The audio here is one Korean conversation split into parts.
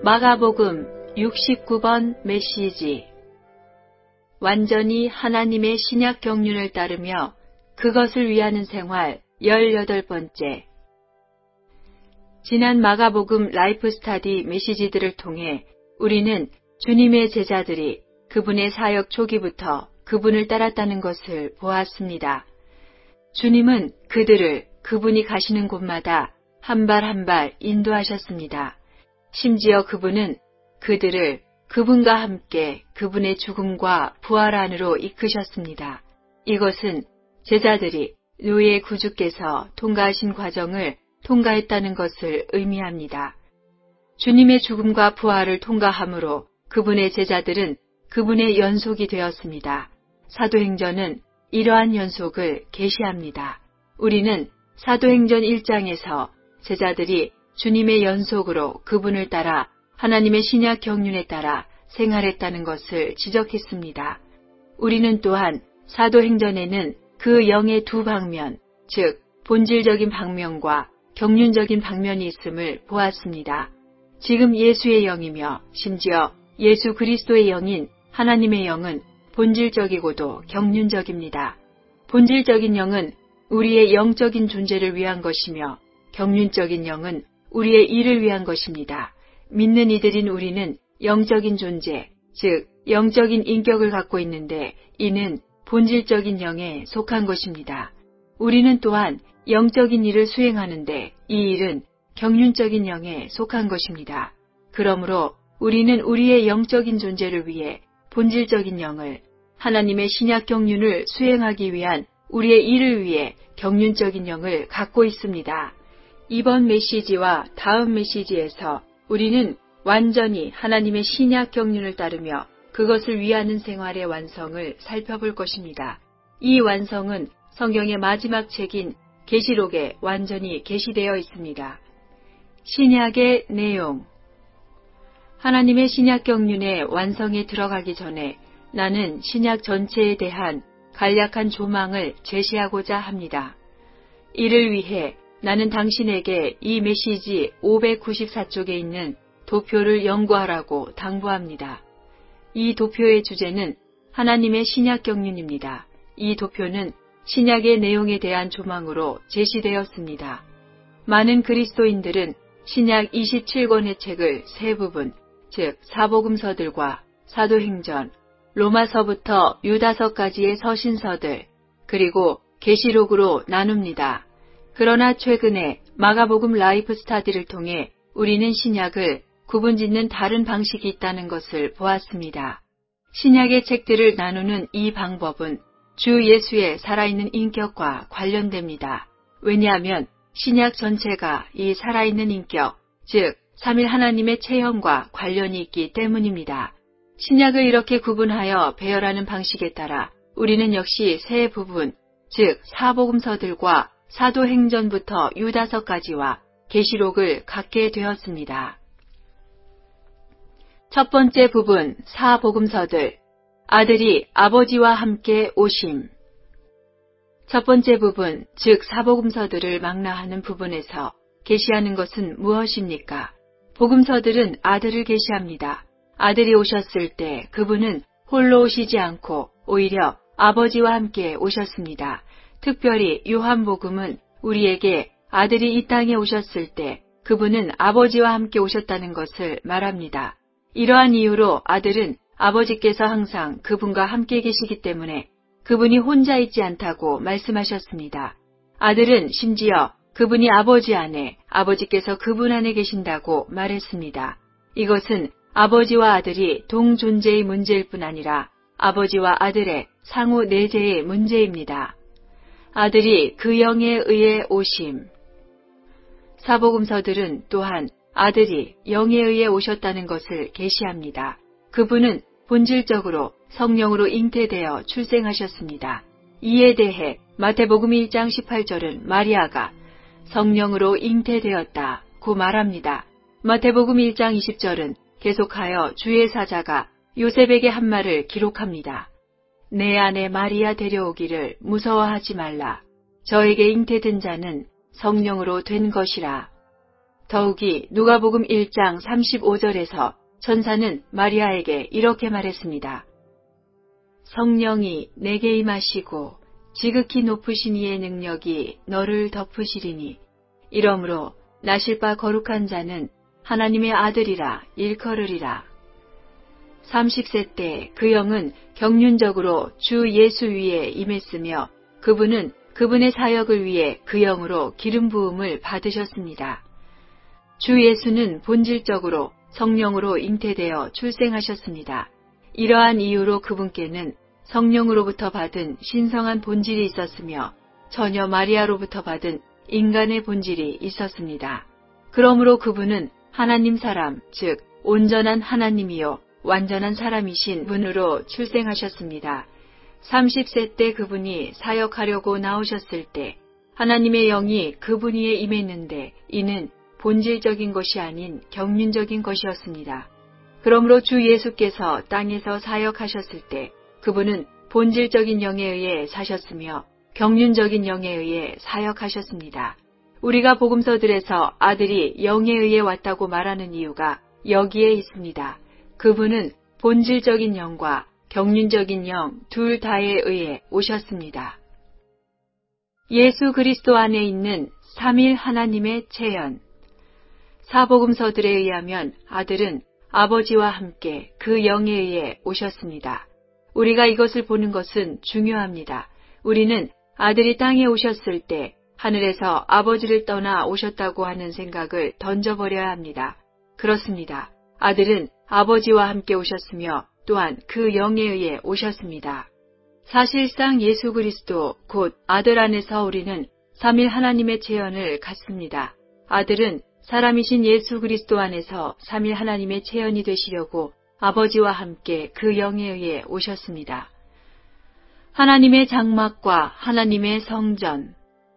마가복음 69번 메시지. 완전히 하나님의 신약 경륜을 따르며 그것을 위하는 생활 18번째. 지난 마가복음 라이프 스타디 메시지들을 통해 우리는 주님의 제자들이 그분의 사역 초기부터 그분을 따랐다는 것을 보았습니다. 주님은 그들을 그분이 가시는 곳마다 한 발 한 발 인도하셨습니다. 심지어 그분은 그들을 그분과 함께 그분의 죽음과 부활 안으로 이끄셨습니다. 이것은 제자들이 노예 구주께서 통과하신 과정을 통과했다는 것을 의미합니다. 주님의 죽음과 부활을 통과함으로 그분의 제자들은 그분의 연속이 되었습니다. 사도행전은 이러한 연속을 계시합니다. 우리는 사도행전 1장에서 제자들이 주님의 연속으로 그분을 따라 하나님의 신약 경륜에 따라 생활했다는 것을 지적했습니다. 우리는 또한 사도행전에는 그 영의 두 방면, 즉 본질적인 방면과 경륜적인 방면이 있음을 보았습니다. 지금 예수의 영이며 심지어 예수 그리스도의 영인 하나님의 영은 본질적이고도 경륜적입니다. 본질적인 영은 우리의 영적인 존재를 위한 것이며 경륜적인 영은 우리의 일을 위한 것입니다. 믿는 이들인 우리는 영적인 존재, 즉 영적인 인격을 갖고 있는데 이는 본질적인 영에 속한 것입니다. 우리는 또한 영적인 일을 수행하는데 이 일은 경륜적인 영에 속한 것입니다. 그러므로 우리는 우리의 영적인 존재를 위해 본질적인 영을, 하나님의 신약 경륜을 수행하기 위한 우리의 일을 위해 경륜적인 영을 갖고 있습니다. 이번 메시지와 다음 메시지에서 우리는 완전히 하나님의 신약 경륜을 따르며 그것을 위하는 생활의 완성을 살펴볼 것입니다. 이 완성은 성경의 마지막 책인 계시록에 완전히 계시되어 있습니다. 신약의 내용. 하나님의 신약 경륜의 완성에 들어가기 전에 나는 신약 전체에 대한 간략한 조망을 제시하고자 합니다. 이를 위해 나는 당신에게 이 메시지 594쪽에 있는 도표를 연구하라고 당부합니다. 이 도표의 주제는 하나님의 신약 경륜입니다. 이 도표는 신약의 내용에 대한 조망으로 제시되었습니다. 많은 그리스도인들은 신약 27권의 책을 세 부분, 즉 사복음서들과 사도행전, 로마서부터 유다서까지의 서신서들, 그리고 계시록으로 나눕니다. 그러나 최근에 마가복음 라이프 스타디를 통해 우리는 신약을 구분짓는 다른 방식이 있다는 것을 보았습니다. 신약의 책들을 나누는 이 방법은 주 예수의 살아있는 인격과 관련됩니다. 왜냐하면 신약 전체가 이 살아있는 인격, 즉 삼일 하나님의 체형과 관련이 있기 때문입니다. 신약을 이렇게 구분하여 배열하는 방식에 따라 우리는 역시 세 부분, 즉 사복음서들과 사도행전부터 유다서까지와 계시록을 갖게 되었습니다. 첫 번째 부분, 사복음서들. 아들이 아버지와 함께 오심. 첫 번째 부분, 즉 사복음서들을 망라하는 부분에서 계시하는 것은 무엇입니까? 복음서들은 아들을 계시합니다. 아들이 오셨을 때 그분은 홀로 오시지 않고 오히려 아버지와 함께 오셨습니다. 특별히 요한복음은 우리에게 아들이 이 땅에 오셨을 때 그분은 아버지와 함께 오셨다는 것을 말합니다. 이러한 이유로 아들은 아버지께서 항상 그분과 함께 계시기 때문에 그분이 혼자 있지 않다고 말씀하셨습니다. 아들은 심지어 그분이 아버지 안에, 아버지께서 그분 안에 계신다고 말했습니다. 이것은 아버지와 아들이 동존재의 문제일 뿐 아니라 아버지와 아들의 상호 내재의 문제입니다. 아들이 그 영에 의해 오심. 사복음서들은 또한 아들이 영에 의해 오셨다는 것을 계시합니다. 그분은 본질적으로 성령으로 잉태되어 출생하셨습니다. 이에 대해 마태복음 1장 18절은 마리아가 성령으로 잉태되었다고 말합니다. 마태복음 1장 20절은 계속하여 주의 사자가 요셉에게 한 말을 기록합니다. 내 아내 마리아 데려오기를 무서워하지 말라. 저에게 잉태된 자는 성령으로 된 것이라. 더욱이 누가복음 1장 35절에서 천사는 마리아에게 이렇게 말했습니다. 성령이 내게 임하시고 지극히 높으신 이의 능력이 너를 덮으시리니 이러므로 나실 바 거룩한 자는 하나님의 아들이라 일컬으리라. 30세 때 그 영은 경륜적으로 주 예수 위에 임했으며 그분은 그분의 사역을 위해 그 영으로 기름 부음을 받으셨습니다. 주 예수는 본질적으로 성령으로 잉태되어 출생하셨습니다. 이러한 이유로 그분께는 성령으로부터 받은 신성한 본질이 있었으며 처녀 마리아로부터 받은 인간의 본질이 있었습니다. 그러므로 그분은 하나님 사람, 즉 온전한 하나님이요 완전한 사람이신 분으로 출생하셨습니다. 30세 때 그분이 사역하려고 나오셨을 때 하나님의 영이 그분 위에 임했는데 이는 본질적인 것이 아닌 경륜적인 것이었습니다. 그러므로 주 예수께서 땅에서 사역하셨을 때 그분은 본질적인 영에 의해 사셨으며 경륜적인 영에 의해 사역하셨습니다. 우리가 복음서들에서 아들이 영에 의해 왔다고 말하는 이유가 여기에 있습니다. 그분은 본질적인 영과 경륜적인 영 둘 다에 의해 오셨습니다. 예수 그리스도 안에 있는 삼일 하나님의 체현. 사복음서들에 의하면 아들은 아버지와 함께 그 영에 의해 오셨습니다. 우리가 이것을 보는 것은 중요합니다. 우리는 아들이 땅에 오셨을 때 하늘에서 아버지를 떠나 오셨다고 하는 생각을 던져버려야 합니다. 그렇습니다. 아들은 아버지와 함께 오셨으며 또한 그 영에 의해 오셨습니다. 사실상 예수 그리스도 곧 아들 안에서 우리는 삼일 하나님의 체현을 갖습니다. 아들은 사람이신 예수 그리스도 안에서 삼일 하나님의 체현이 되시려고 아버지와 함께 그 영에 의해 오셨습니다. 하나님의 장막과 하나님의 성전.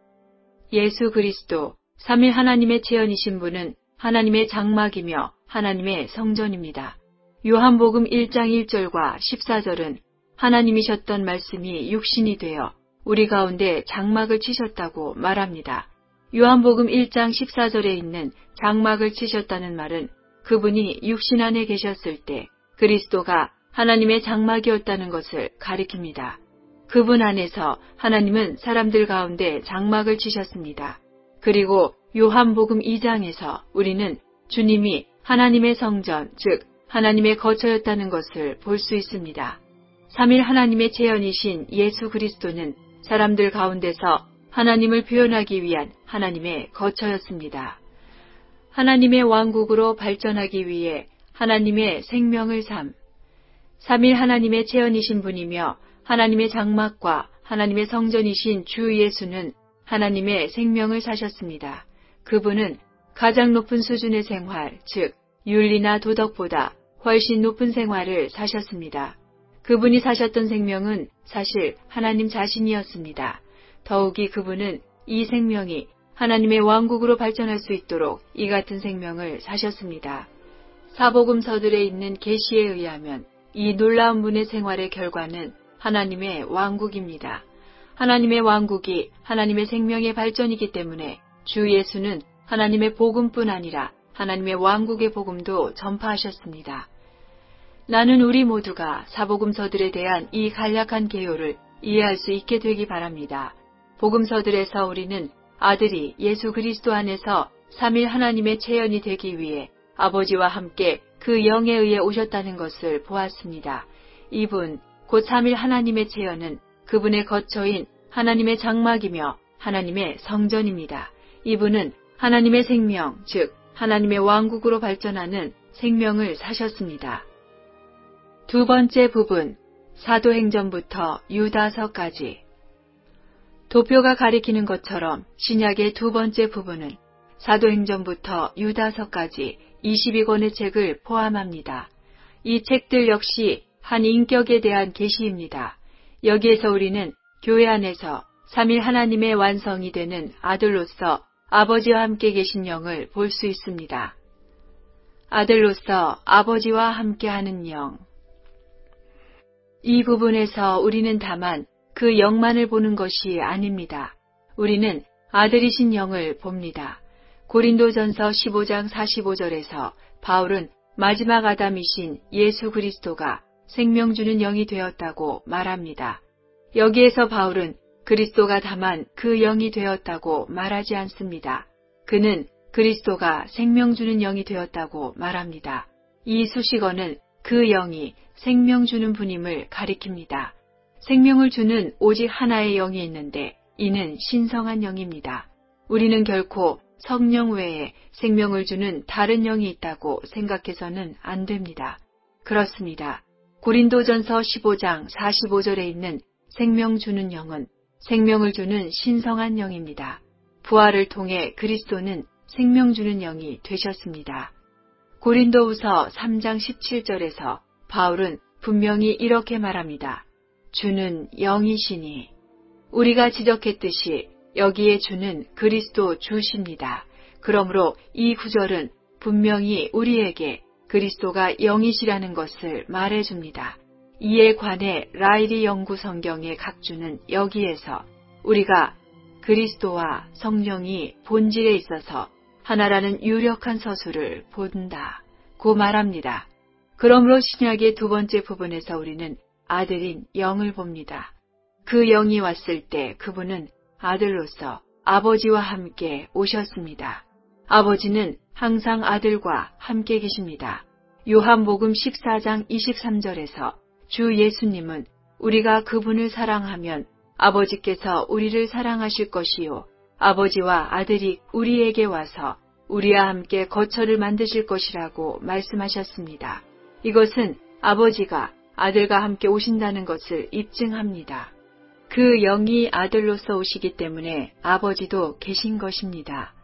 예수 그리스도 삼일 하나님의 체현이신 분은 하나님의 장막이며 하나님의 성전입니다. 요한복음 1장 1절과 14절은 하나님이셨던 말씀이 육신이 되어 우리 가운데 장막을 치셨다고 말합니다. 요한복음 1장 14절에 있는 장막을 치셨다는 말은 그분이 육신 안에 계셨을 때 그리스도가 하나님의 장막이었다는 것을 가리킵니다. 그분 안에서 하나님은 사람들 가운데 장막을 치셨습니다. 그리고 요한복음 2장에서 우리는 주님이 하나님의 성전, 즉 하나님의 거처였다는 것을 볼 수 있습니다. 삼일 하나님의 체현이신 예수 그리스도는 사람들 가운데서 하나님을 표현하기 위한 하나님의 거처였습니다. 하나님의 왕국으로 발전하기 위해 하나님의 생명을 삼일 하나님의 체현이신 분이며 하나님의 장막과 하나님의 성전이신 주 예수는 하나님의 생명을 사셨습니다. 그분은 가장 높은 수준의 생활, 즉 윤리나 도덕보다 훨씬 높은 생활을 사셨습니다. 그분이 사셨던 생명은 사실 하나님 자신이었습니다. 더욱이 그분은 이 생명이 하나님의 왕국으로 발전할 수 있도록 이 같은 생명을 사셨습니다. 사복음서들에 있는 계시에 의하면 이 놀라운 분의 생활의 결과는 하나님의 왕국입니다. 하나님의 왕국이 하나님의 생명의 발전이기 때문에 주 예수는 하나님의 복음뿐 아니라 하나님의 왕국의 복음도 전파하셨습니다. 나는 우리 모두가 사복음서들에 대한 이 간략한 개요를 이해할 수 있게 되기 바랍니다. 복음서들에서 우리는 아들이 예수 그리스도 안에서 삼일 하나님의 체현이 되기 위해 아버지와 함께 그 영에 의해 오셨다는 것을 보았습니다. 이분, 곧 삼일 하나님의 체현은 그분의 거처인 하나님의 장막이며 하나님의 성전입니다. 이분은 하나님의 생명, 즉 하나님의 왕국으로 발전하는 생명을 사셨습니다. 두 번째 부분, 사도행전부터 유다서까지. 도표가 가리키는 것처럼 신약의 두 번째 부분은 사도행전부터 유다서까지 22권의 책을 포함합니다. 이 책들 역시 한 인격에 대한 계시입니다. 여기에서 우리는 교회 안에서 삼일 하나님의 완성이 되는 아들로서 아버지와 함께 계신 영을 볼 수 있습니다. 아들로서 아버지와 함께하는 영. 이 부분에서 우리는 다만 그 영만을 보는 것이 아닙니다. 우리는 아들이신 영을 봅니다. 고린도전서 15장 45절에서 바울은 마지막 아담이신 예수 그리스도가 생명 주는 영이 되었다고 말합니다. 여기에서 바울은 그리스도가 다만 그 영이 되었다고 말하지 않습니다. 그는 그리스도가 생명 주는 영이 되었다고 말합니다. 이 수식어는 그 영이 생명 주는 분임을 가리킵니다. 생명을 주는 오직 하나의 영이 있는데 이는 신성한 영입니다. 우리는 결코 성령 외에 생명을 주는 다른 영이 있다고 생각해서는 안 됩니다. 그렇습니다. 고린도전서 15장 45절에 있는 생명 주는 영은 생명을 주는 신성한 영입니다. 부활을 통해 그리스도는 생명 주는 영이 되셨습니다. 고린도후서 3장 17절에서 바울은 분명히 이렇게 말합니다. 주는 영이시니. 우리가 지적했듯이 여기에 주는 그리스도 주십니다. 그러므로 이 구절은 분명히 우리에게 그리스도가 영이시라는 것을 말해줍니다. 이에 관해 라일리 연구 성경의 각주는 여기에서 우리가 그리스도와 성령이 본질에 있어서 하나라는 유력한 서술을 본다고 말합니다. 그러므로 신약의 두 번째 부분에서 우리는 아들인 영을 봅니다. 그 영이 왔을 때 그분은 아들로서 아버지와 함께 오셨습니다. 아버지는 항상 아들과 함께 계십니다. 요한복음 14장 23절에서 주 예수님은 우리가 그분을 사랑하면 아버지께서 우리를 사랑하실 것이요 아버지와 아들이 우리에게 와서 우리와 함께 거처를 만드실 것이라고 말씀하셨습니다. 이것은 아버지가 아들과 함께 오신다는 것을 입증합니다. 그 영이 아들로서 오시기 때문에 아버지도 계신 것입니다.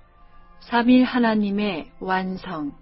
삼일 하나님의 완성.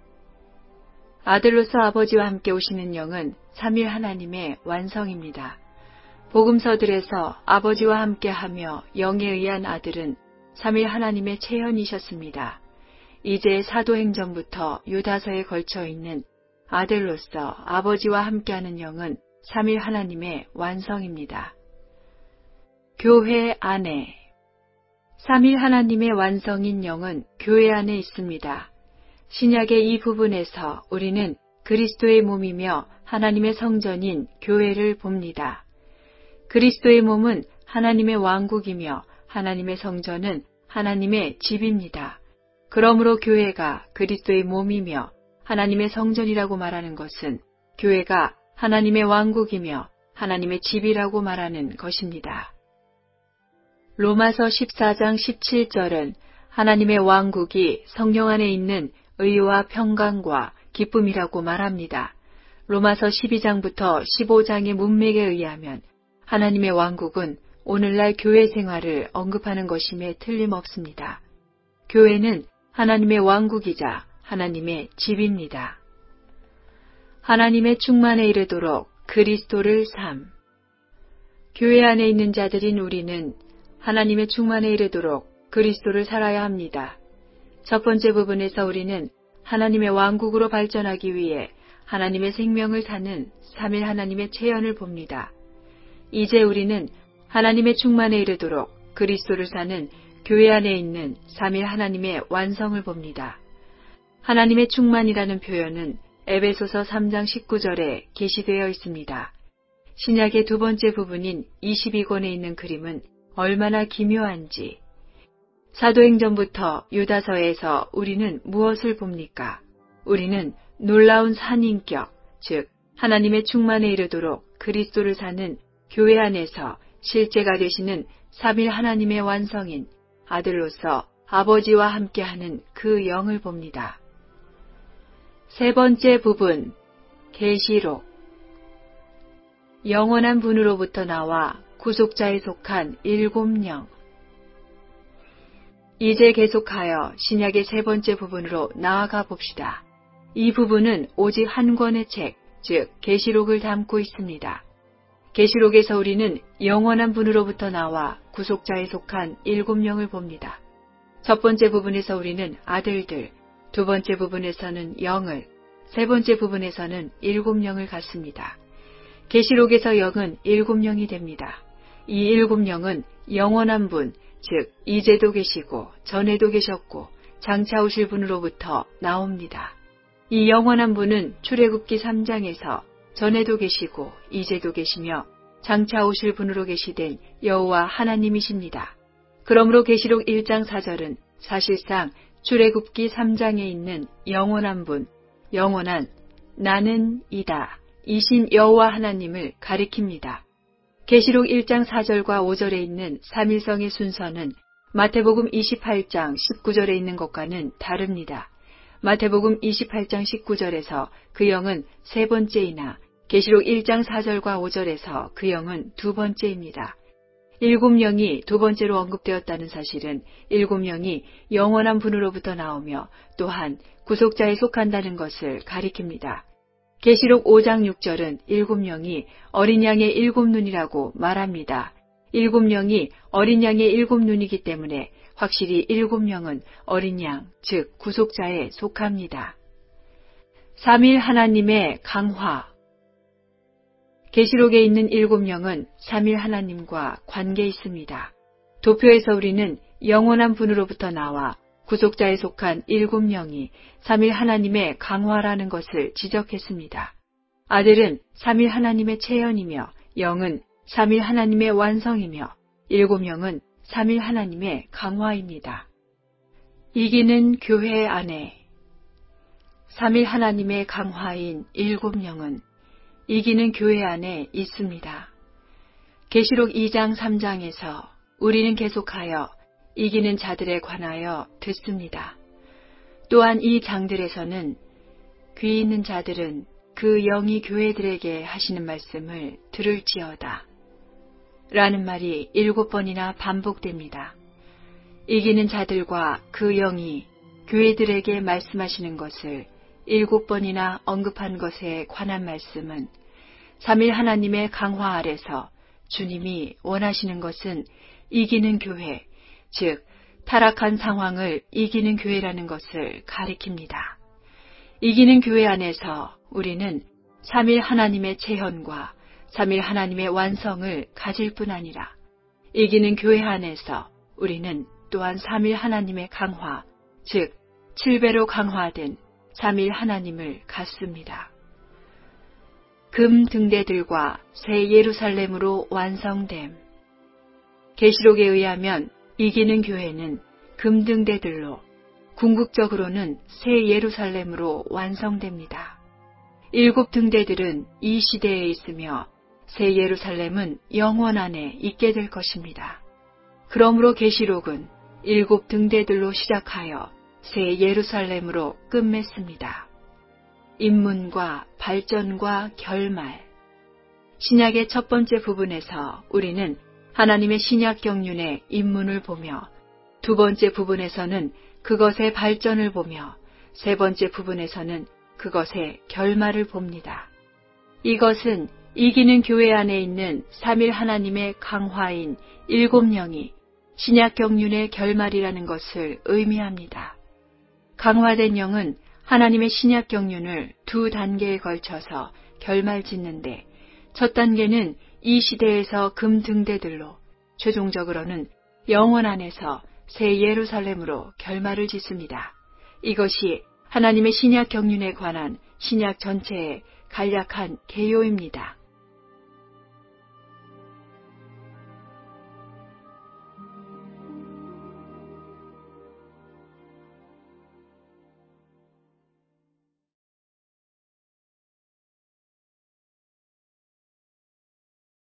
아들로서 아버지와 함께 오시는 영은 삼일 하나님의 완성입니다. 복음서들에서 아버지와 함께하며 영에 의한 아들은 삼일 하나님의 체현이셨습니다. 이제 사도행전부터 유다서에 걸쳐 있는 아들로서 아버지와 함께하는 영은 삼일 하나님의 완성입니다. 교회 안에. 삼일 하나님의 완성인 영은 교회 안에 있습니다. 신약의 이 부분에서 우리는 그리스도의 몸이며 하나님의 성전인 교회를 봅니다. 그리스도의 몸은 하나님의 왕국이며 하나님의 성전은 하나님의 집입니다. 그러므로 교회가 그리스도의 몸이며 하나님의 성전이라고 말하는 것은 교회가 하나님의 왕국이며 하나님의 집이라고 말하는 것입니다. 로마서 14장 17절은 하나님의 왕국이 성령 안에 있는 의와 평강과 기쁨이라고 말합니다. 로마서 12장부터 15장의 문맥에 의하면 하나님의 왕국은 오늘날 교회 생활을 언급하는 것임에 틀림없습니다. 교회는 하나님의 왕국이자 하나님의 집입니다. 하나님의 충만에 이르도록 그리스도를 삶. 교회 안에 있는 자들인 우리는 하나님의 충만에 이르도록 그리스도를 살아야 합니다. 첫 번째 부분에서 우리는 하나님의 왕국으로 발전하기 위해 하나님의 생명을 사는 삼일 하나님의 체현을 봅니다. 이제 우리는 하나님의 충만에 이르도록 그리스도를 사는 교회 안에 있는 삼일 하나님의 완성을 봅니다. 하나님의 충만이라는 표현은 에베소서 3장 19절에 게시되어 있습니다. 신약의 두 번째 부분인 22권에 있는 그림은 얼마나 기묘한지. 사도행전부터 유다서에서 우리는 무엇을 봅니까? 우리는 놀라운 산인격, 즉 하나님의 충만에 이르도록 그리스도를 사는 교회 안에서 실제가 되시는 삼일 하나님의 완성인 아들로서 아버지와 함께하는 그 영을 봅니다. 세 번째 부분, 계시록. 영원한 분으로부터 나와 구속자에 속한 일곱 영. 이제 계속하여 신약의 세 번째 부분으로 나아가 봅시다. 이 부분은 오직 한 권의 책, 즉 계시록을 담고 있습니다. 계시록에서 우리는 영원한 분으로부터 나와 구속자에 속한 일곱 영을 봅니다. 첫 번째 부분에서 우리는 아들들, 두 번째 부분에서는 영을, 세 번째 부분에서는 일곱 영을 갖습니다. 계시록에서 영은 일곱 영이 됩니다. 이 일곱 영은 영원한 분, 즉 이제도 계시고 전에도 계셨고 장차 오실 분으로부터 나옵니다. 이 영원한 분은 출애굽기 3장에서 전에도 계시고 이제도 계시며 장차 오실 분으로 계시된 여호와 하나님이십니다. 그러므로 계시록 1장 4절은 사실상 출애굽기 3장에 있는 영원한 분, 영원한 나는 이다 이신 여호와 하나님을 가리킵니다. 계시록 1장 4절과 5절에 있는 삼일성의 순서는 마태복음 28장 19절에 있는 것과는 다릅니다. 마태복음 28장 19절에서 그 영은 세 번째이나 계시록 1장 4절과 5절에서 그 영은 두 번째입니다. 일곱 영이 두 번째로 언급되었다는 사실은 일곱 영이 영원한 분으로부터 나오며 또한 구속자에 속한다는 것을 가리킵니다. 계시록 5장 6절은 일곱 영이 어린 양의 일곱 눈이라고 말합니다. 일곱 영이 어린 양의 일곱 눈이기 때문에 확실히 일곱 영은 어린 양, 즉 구속자에 속합니다. 삼일 하나님의 강화. 계시록에 있는 일곱 영은 삼일 하나님과 관계 있습니다. 도표에서 우리는 영원한 분으로부터 나와 구속자에 속한 일곱 영이 삼일 하나님의 강화라는 것을 지적했습니다. 아들은 삼일 하나님의 체현이며 영은 삼일 하나님의 완성이며 일곱 영은 삼일 하나님의 강화입니다. 이기는 교회 안에 삼일 하나님의 강화인 일곱 영은 이기는 교회 안에 있습니다. 계시록 2장 3장에서 우리는 계속하여 이기는 자들에 관하여 듣습니다. 또한 이 장들에서는 귀 있는 자들은 그 영이 교회들에게 하시는 말씀을 들을지어다 라는 말이 7번이나 반복됩니다. 이기는 자들과 그 영이 교회들에게 말씀하시는 것을 7번이나 언급한 것에 관한 말씀은 삼일 하나님의 강화 아래서 주님이 원하시는 것은 이기는 교회, 즉 타락한 상황을 이기는 교회라는 것을 가리킵니다. 이기는 교회 안에서 우리는 삼일 하나님의 체현과 삼일 하나님의 완성을 가질 뿐 아니라 이기는 교회 안에서 우리는 또한 삼일 하나님의 강화, 즉 7배로 강화된 삼일 하나님을 갖습니다. 금 등대들과 새 예루살렘으로 완성됨. 계시록에 의하면 이기는 교회는 금 등대들로, 궁극적으로는 새 예루살렘으로 완성됩니다. 7 등대들은 이 시대에 있으며 새 예루살렘은 영원 안에 있게 될 것입니다. 그러므로 계시록은 7 등대들로 시작하여 새 예루살렘으로 끝맺습니다. 입문과 발전과 결말. 신약의 첫 번째 부분에서 우리는 하나님의 신약 경륜의 입문을 보며 두 번째 부분에서는 그것의 발전을 보며 세 번째 부분에서는 그것의 결말을 봅니다. 이것은 이기는 교회 안에 있는 삼일 하나님의 강화인 7영이 신약 경륜의 결말이라는 것을 의미합니다. 강화된 영은 하나님의 신약 경륜을 두 단계에 걸쳐서 결말 짓는데 첫 단계는 이 시대에서 금 등대들로, 최종적으로는 영원 안에서 새 예루살렘으로 결말을 짓습니다. 이것이 하나님의 신약 경륜에 관한 신약 전체의 간략한 개요입니다.